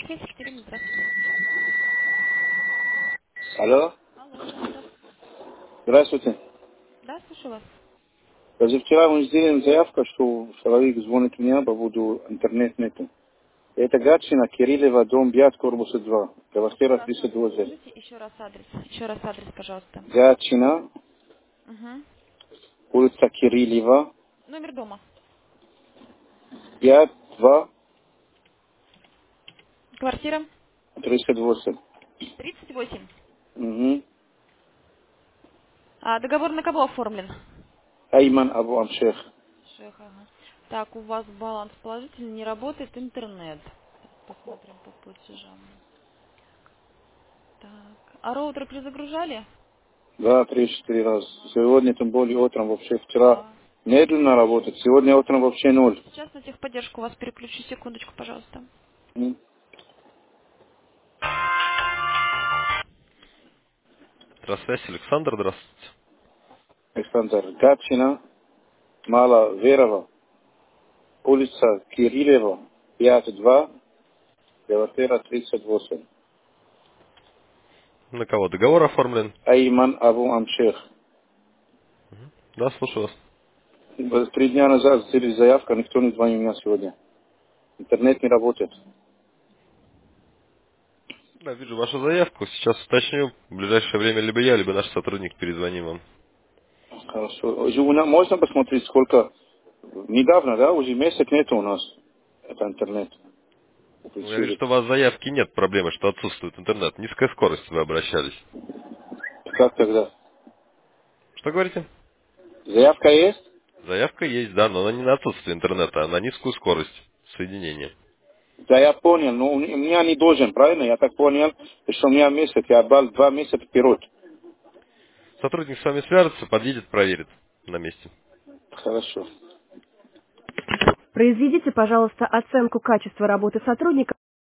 Альфейс, Екатерина, здравствуйте. Алло, Алло, да. здравствуйте. Да, слушаю вас. Позавчера мы сделали заявку, что человек звонит мне по поводу интернет-нету. Это Гатчина, Кириллева, дом 5, корпус 2, Еще квартира раз адрес 320. скажите, еще раз адрес. Еще раз адрес, пожалуйста. Гатчина, Угу. улица Кириллева, Номер дома. 5, 2, Квартира 320. 38. Угу. А договор на кого оформлен? Айман Абу Амшех. Шех, ага. Так, у вас баланс положительный, не работает интернет. Сейчас посмотрим по платежам. Так. А роутер перезагружали? Да, 3-4 раза. Сегодня, тем более, утром вообще вчера А, медленно работает. Сегодня утром вообще ноль. сейчас на техподдержку вас переключу. Секундочку, пожалуйста. М. Здравствуйте, Александр, здравствуйте. Александр, Гатчина, Мала Верова, улица Кириллева, 5, 2, квартира 38. На кого договор оформлен? Айман Абу Амшех. Да, слушаю вас. 3 дня назад сделали заявку, никто не звонил меня сегодня. Интернет не работает. Да, вижу вашу заявку. Сейчас уточню. В ближайшее время либо я, либо наш сотрудник перезвоним вам. Хорошо. Уже можно посмотреть, сколько... Недавно, да, уже месяц нет у нас. Это интернет. Ну, я вижу, Включили. что у вас заявки нет проблемы, что отсутствует интернет. Низкая скорость, вы обращались. Как тогда? Что говорите? Заявка есть? Заявка есть, да, но она не на отсутствие интернета, а на низкую скорость соединения. Да, я понял, но у меня не должен, правильно? Я так понял, что у меня месяц, я брал 2 месяца вперед. Сотрудник с вами свяжется, подъедет, проверит на месте. Хорошо. Произведите, пожалуйста, оценку качества работы сотрудника